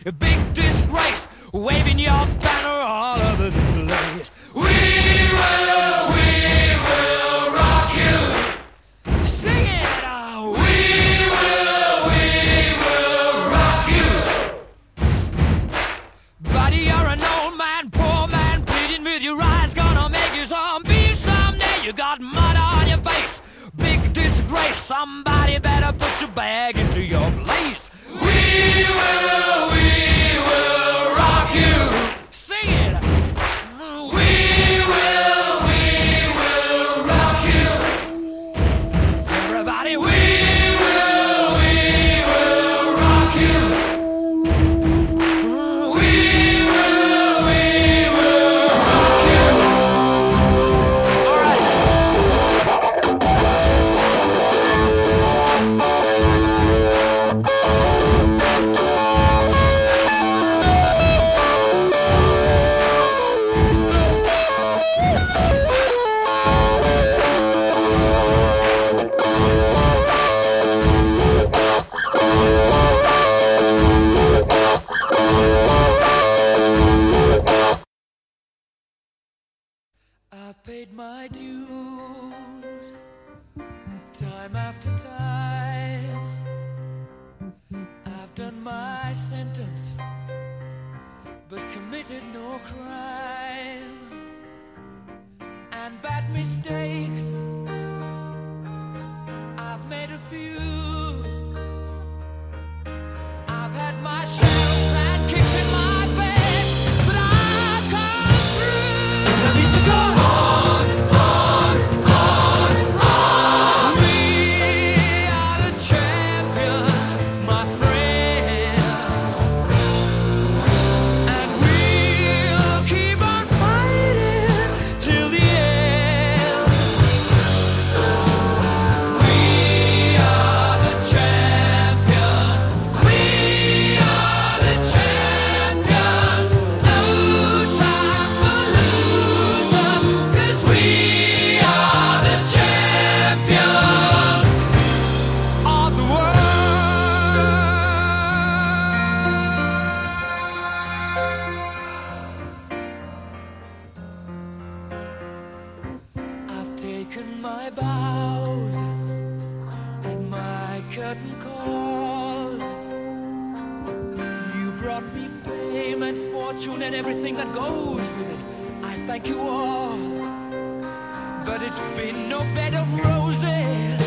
a big disgrace, waving your banner all over the place. We will rock you. Sing it out. We will rock you. Buddy, you're an old man, poor man, pleading with your eyes, gonna make you zombie someday. You got mud on your face, big disgrace. Somebody better put your bag into your place. We will rock you. Sing it. We will rock you. Everybody, we will rock you. We will rock you. All right. I've paid my dues, time after time. I've done my sentence, but committed no crime. And bad mistakes, I've made a few. I've had my share of sand kicked in my face, but I've come through. I need to go on. We are the champions, my friends, and we'll keep on fighting till the end. We are the champions. We are the champions. No time for losers, 'cause we are the champions of the world. I've taken my bows and my curtain calls. You brought me fame and fortune and everything that goes with it. I thank you all, but it's been no bed of roses.